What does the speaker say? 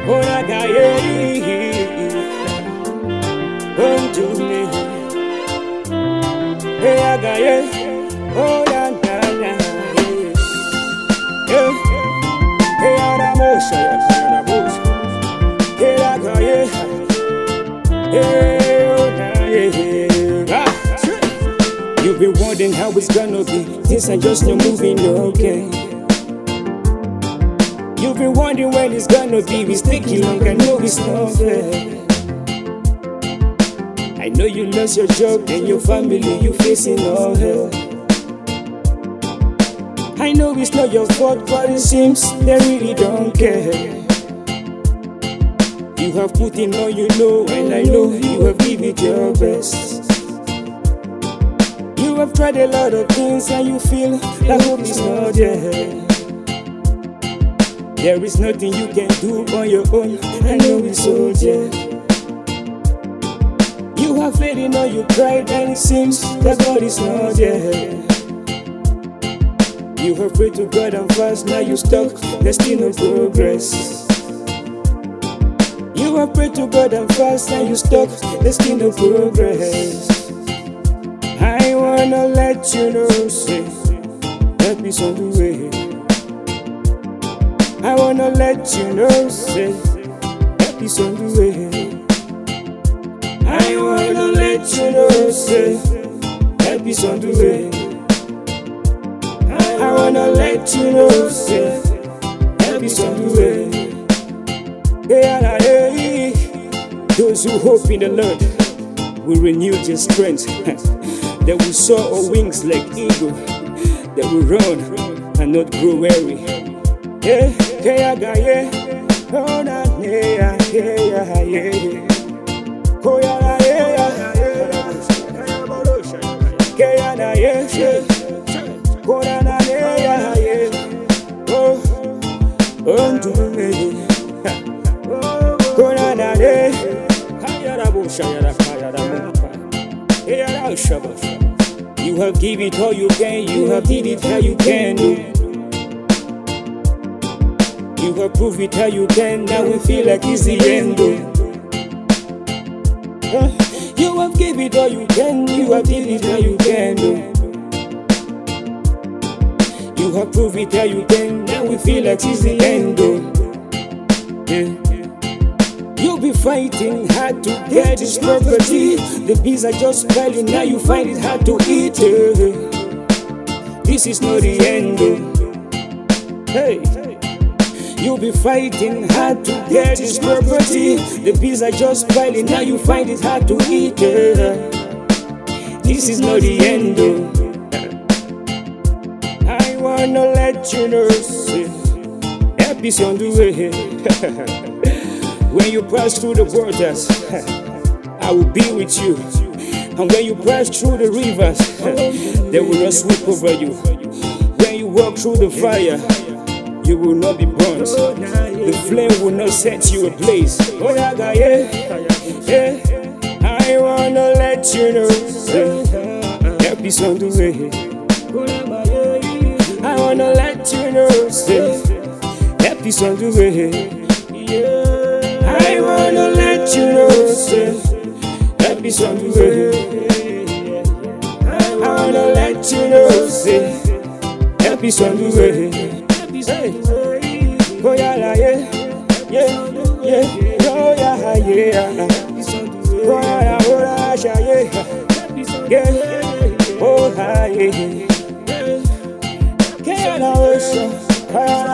Oh, I got come to me. Hey, I got oh, na na na. Hey, hey, I got motion, hey, I got hey, oh, na You've been wondering how it's gonna be. Things are just not moving, okay. You've been wondering when it's gonna be. It's taking long, I know it's not fair. I know you lost your job and your family, you facing all hell. I know it's not your fault, but it seems they really don't care. You have put in all you know, and I know you have given it your best. You have tried a lot of things and you feel that hope is not there. There is nothing you can do on your own, I know it's all there. You have faith in all you tried and it seems that God is not there. You have prayed to God and fast, now you stuck, there's still no progress. You have prayed to God and fast, now you stuck, there's still no progress. I wanna let you know, say, help is on the way. I wanna let you know, say, help is on the way. I wanna let you know, say, help is on the way. I wanna let you know, say, help is on the way. Hey, those who hope in the Lord will renew their strength. They will soar on wings like eagle. They will run and not grow weary. Yeah, yeah, yeah, oh, nah, yeah, yeah, yeah. Oh, yeah, yeah, yeah. Oh, nah, yeah, yeah. Oh, do me. Oh, nah, yeah. You have given it all you can, you have did it how you can do. You have proved it how you can, now we feel like it's the end. You have given it all you can, you have did it how you can do. You have proved it how you can, now we feel like it's the end. You'll be fighting hard to get this property. The bees are just piling, now you find it hard to eat. This is not the end. Hey, you'll be fighting hard to get this property. The bees are just piling, now you find it hard to eat. This is not the end. I wanna let you know, say, help is on the way. When you pass through the waters, I will be with you. And when you pass through the rivers, they will not sweep over you. When you walk through the fire, you will not be burnt. The flame will not set you ablaze. Oh, yeah, yeah. I wanna let you know, help is on the way. I wanna let you know, help is on the way. I wanna let you know, say, help is on the way. I wanna let you know, say, help is on the way. Hey. Oh yeah, yeah, yeah, yeah, oh yeah, yeah. Oh yeah, oh yeah, yeah, oh yeah, yeah.